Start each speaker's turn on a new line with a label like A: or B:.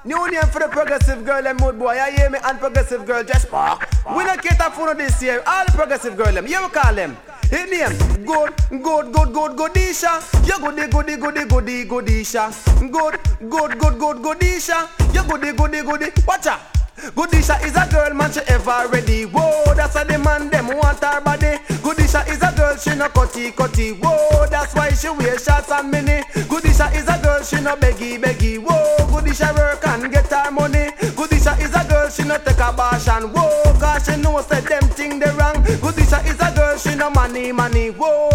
A: New name for the progressive girl and mood boy. I hear me and progressive girl just bark. We don't cater for this year. All the progressive girl them. You will call them. His name Goodisha. You Goodisha. Goodisha. You goody. Watch out. Goodisha is a girl, man, she ever ready. Whoa, that's a the man, them want her body. Goodisha is a girl, she no cutty. Whoa, that's why she wear shots and mini. Goodisha is a girl, she no beggy. Whoa, Goodisha work and get her money. Goodisha is a girl, she no take a bash and whoa, cause she know say them thing they wrong. Goodisha is a girl, she no money. Whoa,